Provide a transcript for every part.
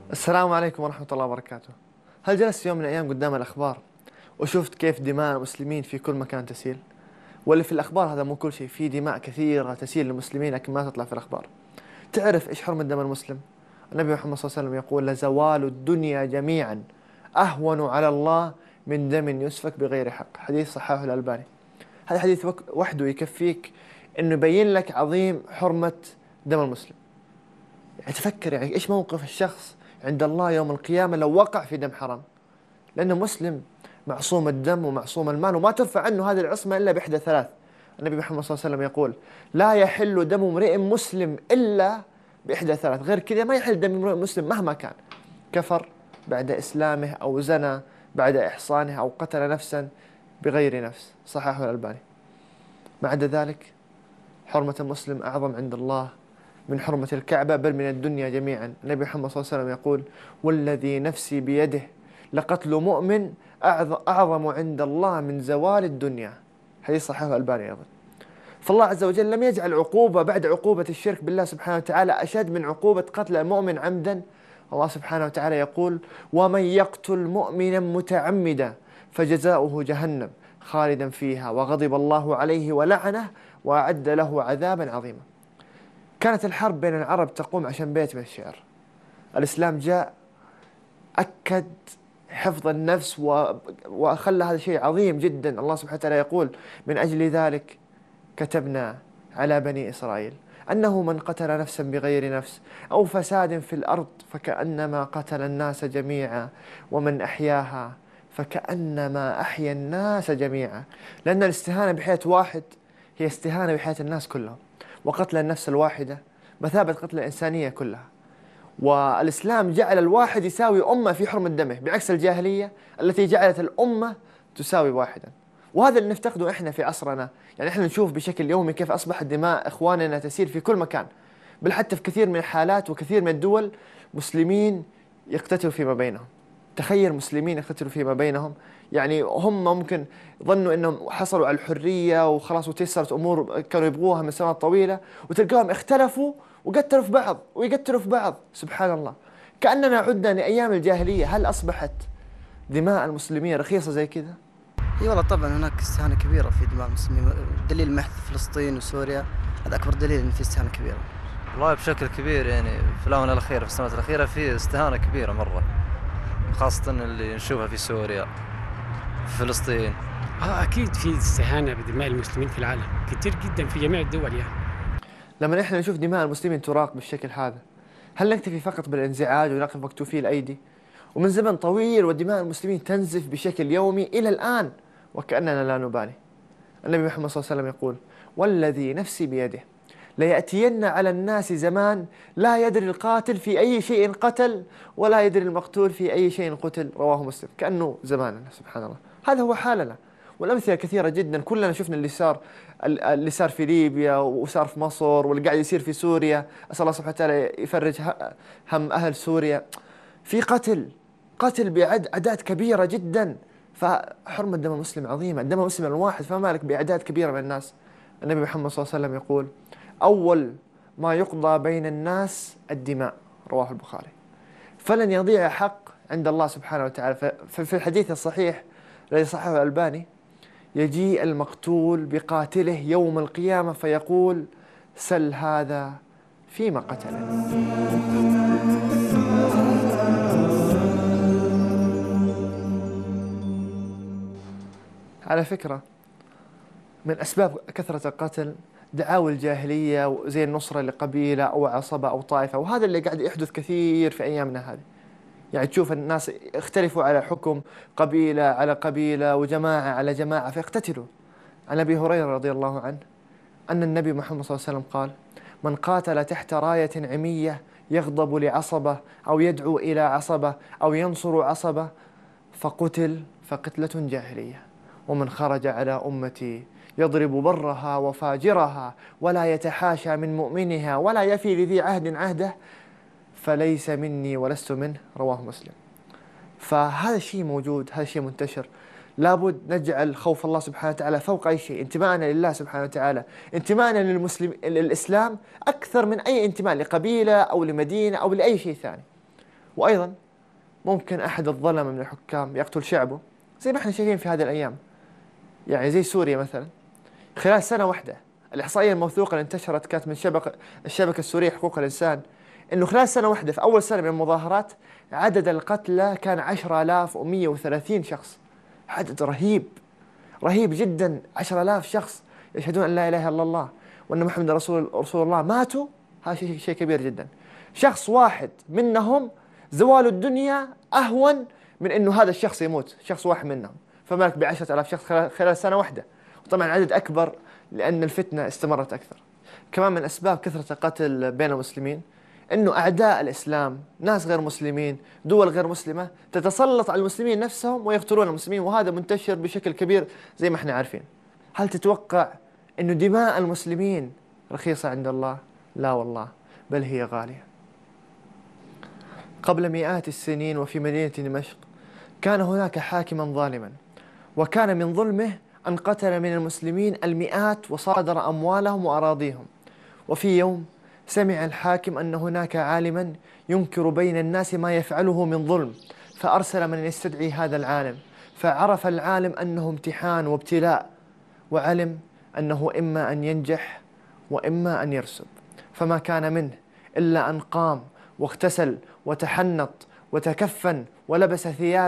السلام عليكم ورحمة الله وبركاته. هل جلست يوم من الأيام قدام الأخبار وشفت كيف دماء المسلمين في كل مكان تسيل؟ واللي في الأخبار هذا مو كل شيء، في دماء كثيرة تسيل للمسلمين لكن ما تطلع في الأخبار. تعرف إيش حرمة دم المسلم؟ النبي محمد صلى الله عليه وسلم يقول: لزوال الدنيا جميعا أهون على الله من دم يسفك بغير حق. حديث صححه الألباني. هذا حديث وحده يكفيك إنه يبين لك عظيم حرمة دم المسلم. يعني تفكر، يعني إيش موقف الشخص عند الله يوم القيامة لو وقع في دم حرام، لأنه مسلم معصوم الدم ومعصوم المال وما ترفع عنه هذه العصمة إلا بإحدى ثلاث. النبي محمد صلى الله عليه وسلم يقول: لا يحل دم امرئ مسلم إلا بإحدى ثلاث، غير كذا ما يحل دم امرئ مسلم مهما كان: كفر بعد إسلامه، أو زنى بعد إحصانه، أو قتل نفسا بغير نفس. صححه الألباني. ما عدا ذلك حرمة المسلم أعظم عند الله من حرمة الكعبة، بل من الدنيا جميعا. النبي محمد صلى الله عليه وسلم يقول: والذي نفسي بيده لقتل مؤمن أعظم عند الله من زوال الدنيا. حديث صحيح الألباني أيضا. فالله عز وجل لم يجعل عقوبة بعد عقوبة الشرك بالله سبحانه وتعالى أشد من عقوبة قتل المؤمن عمدا. الله سبحانه وتعالى يقول: ومن يقتل مؤمنا متعمدا فجزاؤه جهنم خالدا فيها وغضب الله عليه ولعنه وأعد له عذابا عظيما. كانت الحرب بين العرب تقوم عشان بيت من الشعر. الإسلام جاء أكد حفظ النفس وخلى هذا شيء عظيم جدا. الله سبحانه وتعالى يقول: من أجل ذلك كتبنا على بني إسرائيل أنه من قتل نفسا بغير نفس أو فساد في الأرض فكأنما قتل الناس جميعا ومن أحياها فكأنما أحيا الناس جميعا. لأن الاستهانة بحياة واحد هي استهانة بحياة الناس كلهم، وقتل النفس الواحدة مثابة قتل الإنسانية كلها. والإسلام جعل الواحد يساوي أمة في حرمة دمه، بعكس الجاهلية التي جعلت الأمة تساوي واحدا. وهذا اللي نفتقده إحنا في عصرنا. يعني إحنا نشوف بشكل يومي كيف أصبحت دماء إخواننا تسير في كل مكان، بل حتى في كثير من الحالات وكثير من الدول مسلمين يقتتلوا فيما بينهم. تخيل مسلمين يقتتلوا فيما بينهم. يعني هم ممكن ظنوا أنهم حصلوا على الحرية وخلاص وتيسرت أمور كانوا يبغوها من سنوات طويلة، وتلقاهم اختلفوا وقتلوا في بعض ويقتلوا في بعض. سبحان الله، كأننا عدنا لأيام الجاهلية. هل أصبحت دماء المسلمين رخيصة زي كذا؟ اي والله طبعا هناك استهانة كبيرة في دماء المسلمين. دليل محث فلسطين وسوريا، هذا أكبر دليل إن في استهانة كبيرة. والله بشكل كبير، يعني في الآونة الأخيرة، في السنوات الأخيرة، في استهانة كبيرة مرة، خاصة اللي نشوفها في سوريا، في فلسطين. أكيد في استهانة بدماء المسلمين في العالم كتير جدا في جميع الدول يعني. لما نحن نشوف دماء المسلمين تراق بالشكل هذا، هل نكتفي فقط بالانزعاج ونقف مكتوفي الأيدي؟ ومن زمن طويل ودماء المسلمين تنزف بشكل يومي إلى الآن وكأننا لا نبالي. النبي محمد صلى الله عليه وسلم يقول: والذي نفسي بيده ليأتين على الناس زمان لا يدري القاتل في أي شيء قتل ولا يدري المقتول في أي شيء قتل. رواه مسلم. كأنه زماننا. سبحان الله، هذا هو حالنا. والأمثلة كثيرة جدا، كلنا شفنا اللي صار في ليبيا وصار في مصر واللي قاعد يصير في سوريا. أسأل الله سبحانه وتعالى يفرج هم أهل سوريا. في قتل بأعداد كبيرة جدا. فحرمة دم المسلم عظيمة. دم المسلم الواحد فما بالك بأعداد كبيرة من الناس. النبي محمد صلى الله عليه وسلم يقول: أول ما يقضى بين الناس الدماء. رواه البخاري. فلن يضيع حق عند الله سبحانه وتعالى. في الحديث الصحيح الذي صححه الألباني: يجيء المقتول بقاتله يوم القيامة فيقول: سل هذا فيما قتلني. على فكرة، من أسباب كثرة القتل دعاوى الجاهلية زي النصرة لقبيلة أو عصبة أو طائفة، وهذا اللي قاعد يحدث كثير في أيامنا هذه. يعني تشوف الناس اختلفوا على حكم قبيلة على قبيلة وجماعة على جماعة فيقتتلوا. عن أبي هريرة رضي الله عنه أن النبي محمد صلى الله عليه وسلم قال: من قاتل تحت راية عمية يغضب لعصبة أو يدعو إلى عصبة أو ينصر عصبة فقتل فقتلة جاهلية. ومن خرج على أمتي يضرب برها وفاجرها ولا يتحاشى من مؤمنها ولا يفي لذي عهد عهده فليس مني ولست منه. رواه مسلم. فهذا الشيء موجود، هذا الشيء منتشر. لابد نجعل خوف الله سبحانه وتعالى فوق أي شيء. انتماءنا لله سبحانه وتعالى، انتماءنا للإسلام أكثر من أي انتماء لقبيلة أو لمدينة أو لأي شيء ثاني. وأيضا ممكن أحد الظلمة من الحكام يقتل شعبه زي ما احنا شايفين في هذه الأيام، يعني زي سوريا مثلا. خلال سنة واحدة، الإحصائية الموثوقة اللي انتشرت كانت من الشبكة السورية حقوق الإنسان، إنه خلال سنة واحدة في أول سنة من المظاهرات عدد القتلى كان 10,130 شخص. عدد رهيب، رهيب جدا. 10,000 شخص يشهدون أن لا إله إلا الله وأن محمد رسول الله ماتوا. هذا شيء كبير جدا. شخص واحد منهم زوال الدنيا أهون من أنه هذا الشخص يموت، شخص واحد منهم، فما بالك ب10,000 شخص خلال سنة واحدة. وطبعا عدد أكبر لأن الفتنة استمرت أكثر. كمان من أسباب كثرة القتل بين المسلمين أنه أعداء الإسلام، ناس غير مسلمين، دول غير مسلمة، تتسلط على المسلمين نفسهم ويقتلون المسلمين، وهذا منتشر بشكل كبير زي ما احنا عارفين. هل تتوقع أنه دماء المسلمين رخيصة عند الله؟ لا والله، بل هي غالية. قبل مئات السنين وفي مدينة دمشق كان هناك حاكما ظالما، وكان من ظلمه أن قتل من المسلمين المئات وصادر أموالهم وأراضيهم. وفي يوم سمع الحاكم أن هناك عالما ينكر بين الناس ما يفعله من ظلم، فأرسل من يستدعي هذا العالم. فعرف العالم أنه امتحان وابتلاء، وعلم أنه إما أن ينجح وإما أن يرسب، فما كان منه إلا أن قام واغتسل وتحنط وتكفن ولبس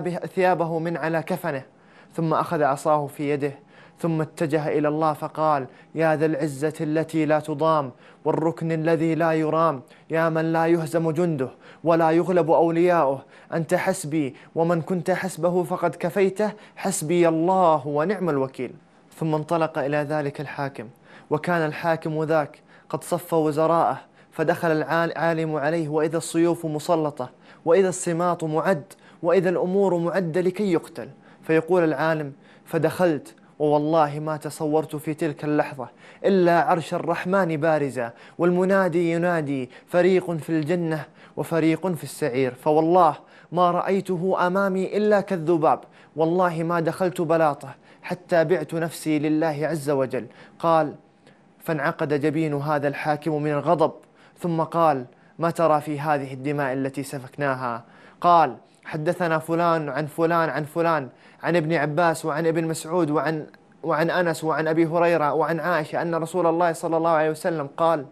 ثيابه من على كفنه، ثم أخذ عصاه في يده، ثم اتجه إلى الله فقال: يا ذا العزة التي لا تضام والركن الذي لا يرام، يا من لا يهزم جنده ولا يغلب أولياؤه، أنت حسبي ومن كنت حسبه فقد كفيته، حسبي الله ونعم الوكيل. ثم انطلق إلى ذلك الحاكم، وكان الحاكم ذاك قد صف وزراءه، فدخل العالم عليه وإذا السيوف مسلطة وإذا السماط معد وإذا الأمور معدة لكي يقتل. فيقول العالم: فدخلت ووالله ما تصورت في تلك اللحظة إلا عرش الرحمن بارزا، والمنادي ينادي: فريق في الجنة وفريق في السعير. فوالله ما رأيته أمامي إلا كالذباب، والله ما دخلت بلاطة حتى بعت نفسي لله عز وجل. قال: فانعقد جبين هذا الحاكم من الغضب، ثم قال: ما ترى في هذه الدماء التي سفكناها؟ قال: حدثنا فلان عن فلان عن فلان عن ابن عباس وعن ابن مسعود وعن أنس وعن أبي هريرة وعن عائشة أن رسول الله صلى الله عليه وسلم قال: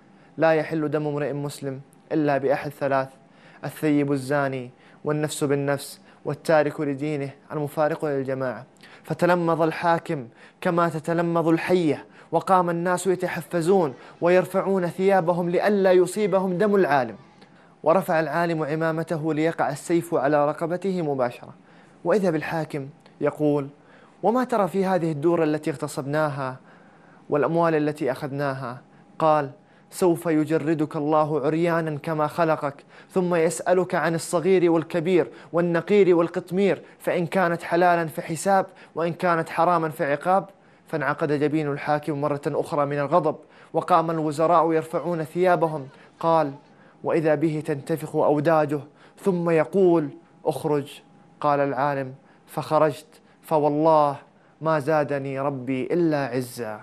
لا يحل دم امرئ مسلم إلا بأحد ثلاث: الثيب الزاني، والنفس بالنفس، والتارك لدينه، المفارق للجماعة. فتلمظ الحاكم كما تتلمظ الحية، وقام الناس يتحفزون ويرفعون ثيابهم لئلا يصيبهم دم العالم. ورفع العالم عمامته ليقع السيف على رقبته مباشرة، وإذا بالحاكم يقول: وما ترى في هذه الدور التي اغتصبناها والأموال التي أخذناها؟ قال: سوف يجردك الله عريانا كما خلقك، ثم يسألك عن الصغير والكبير والنقير والقطمير، فإن كانت حلالا فحساب، وإن كانت حراما فعقاب. فانعقد جبين الحاكم مرة أخرى من الغضب، وقام الوزراء يرفعون ثيابهم. قال: وإذا به تنتفخ أوداجه، ثم يقول: اخرج. قال العالم: فخرجت، فوالله ما زادني ربي إلا عزا.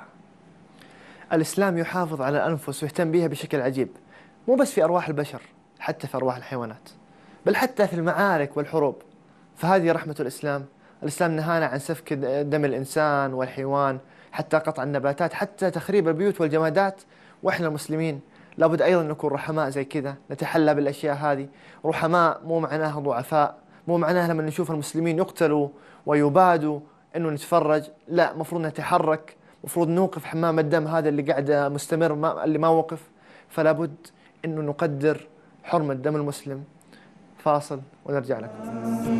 الإسلام يحافظ على الأنفس ويهتم بها بشكل عجيب، مو بس في أرواح البشر، حتى في أرواح الحيوانات، بل حتى في المعارك والحروب. فهذه رحمة الإسلام. الإسلام نهانا عن سفك دم الإنسان والحيوان، حتى قطع النباتات، حتى تخريب البيوت والجمادات. وإحنا المسلمين لابد أيضا نكون رحماء زي كذا، نتحلى بالأشياء هذه. رحماء مو معناها ضعفاء، مو معناها لما نشوف المسلمين يقتلوا ويبادوا إنه نتفرج، لا، مفروض نتحرك، مفروض نوقف حمام الدم هذا اللي قاعد مستمر، اللي ما وقف. فلا بد إنه نقدر حرمة دم المسلم. فاصل ونرجع لكم.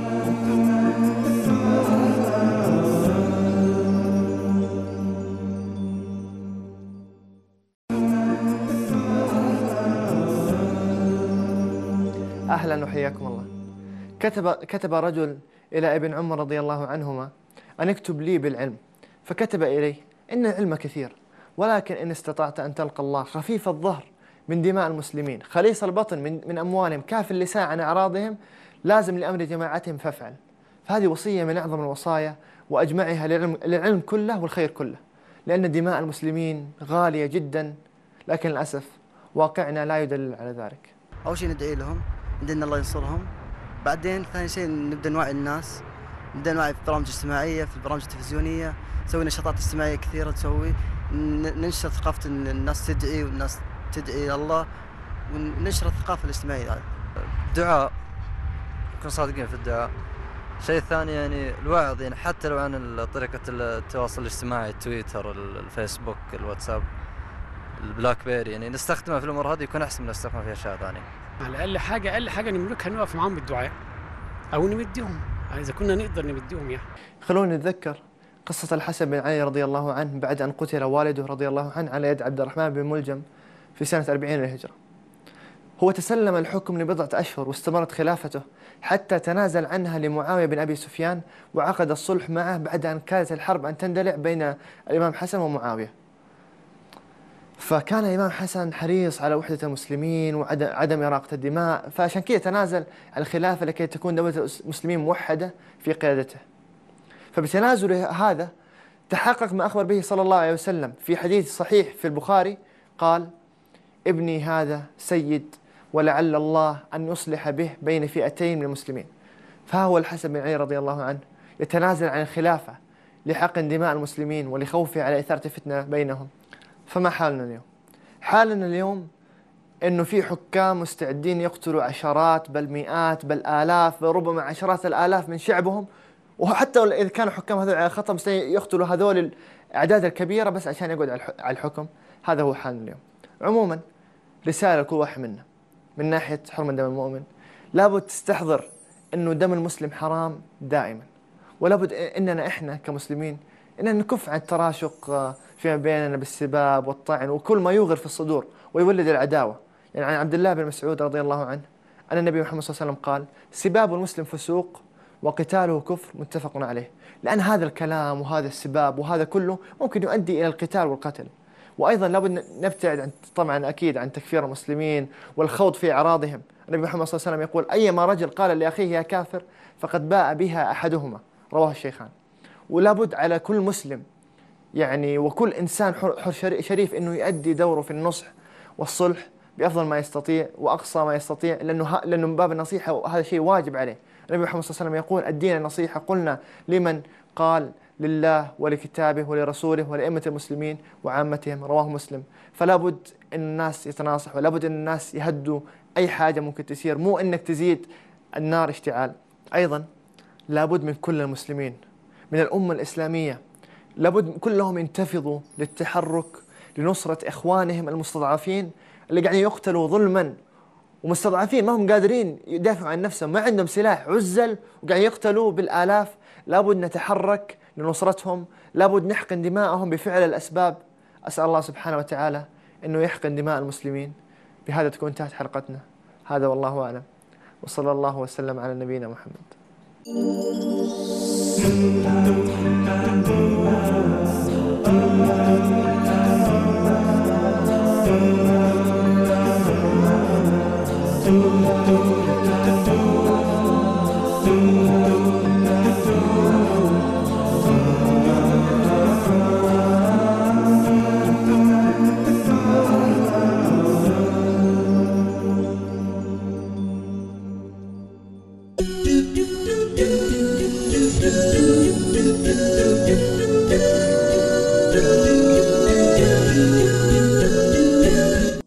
أهلا وحياكم الله. كتب رجل إلى ابن عمر رضي الله عنهما أن اكتب لي بالعلم، فكتب إليه: إن العلم كثير، ولكن إن استطعت أن تلقى الله خفيف الظهر من دماء المسلمين، خليص البطن من أموالهم، كاف اللسان عن أعراضهم، لازم لأمر جماعتهم فافعل. فهذه وصية من أعظم الوصايا، وأجمعها للعلم كله والخير كله، لأن دماء المسلمين غالية جدا، لكن للأسف واقعنا لا يدلل على ذلك. أول شيء ندعي لهم ندعي إن الله ينصرهم. بعدين ثاني شيء نبدأ نوعي الناس، نبدأ نوعي في برامج اجتماعية، في البرامج التلفزيونية، نسوي نشاطات اجتماعية كثيرة ننشر ثقافة إن الناس تدعي والناس تدعي إلى الله، وننشر الثقافة الاجتماعية. الدعاء، نكون صادقين في الدعاء. الشيء الثاني يعني الوعظ، يعني حتى لو عن طريقة التواصل الاجتماعي، التويتر، الفيسبوك، الواتساب، البلاك بيري، يعني نستخدمها في الأمور هذه يكون أحسن من نستخدمها في أشياء ثانية. على أقل حاجة نملكها نوقف معاهم بالدعاء أو نمدهم إذا كنا نقدر نمدهم يعني. خلونا نتذكر قصة الحسن بن علي رضي الله عنه بعد أن قتل والده رضي الله عنه على يد عبد الرحمن بن ملجم في سنة 40 للهجرة. هو تسلم الحكم لبضعة أشهر واستمرت خلافته حتى تنازل عنها لمعاوية بن أبي سفيان، وعقد الصلح معه بعد أن كانت الحرب أن تندلع بين الإمام حسن ومعاوية. فكان الإمام حسن حريص على وحدة المسلمين وعدم إراقة الدماء، فعشان كذا تنازل عن الخلافة لكي تكون دولة المسلمين موحدة في قيادته. فبتنازله هذا تحقق ما أخبر به صلى الله عليه وسلم في حديث صحيح في البخاري، قال: ابني هذا سيد ولعل الله أن يصلح به بين فئتين من المسلمين. فهو الحسن بن علي رضي الله عنه يتنازل عن الخلافة لحقن دماء المسلمين ولخوفه على إثارة فتنة بينهم. فما حالنا اليوم؟ حالنا اليوم إنه في حكام مستعدين يقتلوا عشرات بل مئات بل آلاف بل ربما عشرات الآلاف من شعبهم، وحتى إذا كانوا حكام هذول على خطأ مستعدين يقتلوا هذول الأعداد الكبيرة بس عشان يقعد على الحكم. هذا هو حالنا اليوم. عموما رسالة لكل واحد منا من ناحية حرمة دم المؤمن، لابد تستحضر إنه دم المسلم حرام دائما، ولابد إننا إحنا كمسلمين إننا نكف عن التراشق فيما بيننا بالسباب والطعن وكل ما يوغر في الصدور ويولد العداوة. يعني عن عبد الله بن مسعود رضي الله عنه أن النبي محمد صلى الله عليه وسلم قال: سباب المسلم فسوق وقتاله كفر، متفق عليه. لأن هذا الكلام وهذا السباب وهذا كله ممكن يؤدي إلى القتال والقتل. وأيضا لابد نبتعد عن طبعا أكيد عن تكفير المسلمين والخوض في أعراضهم. النبي محمد صلى الله عليه وسلم يقول: أيما رجل قال لأخيه يا كافر فقد باء بها أحدهما، رواه الشيخان. ولابد على كل مسلم يعني وكل إنسان حر شريف أنه يؤدي دوره في النصح والصلح بأفضل ما يستطيع وأقصى ما يستطيع، لأنه من باب النصيحة وهذا شيء واجب عليه. النبي محمد صلى الله عليه وسلم يقول: الدين النصيحة. قلنا لمن؟ قال: لله ولكتابه ولرسوله ولأئمة المسلمين وعامتهم، رواه مسلم. فلا بد أن الناس يتناصحوا، ولا بد أن الناس يهدوا أي حاجة ممكن تصير، مو أنك تزيد النار اشتعال. أيضا لابد من كل المسلمين من الأمة الإسلامية لابد كلهم ينتفضوا للتحرك لنصرة إخوانهم المستضعفين اللي قاعدين يقتلوا ظلما ومستضعفين ما هم قادرين يدافعوا عن نفسهم، ما عندهم سلاح، عزل وقاعدين يقتلوا بالآلاف. لابد نتحرك لنصرتهم، لابد نحقن دماءهم بفعل الأسباب. أسأل الله سبحانه وتعالى أنه يحقن دماء المسلمين. بهذا تكون انتهت حلقتنا. هذا والله أعلم، وصلى الله وسلم على نبينا محمد. Do do do do do do do do do do do do.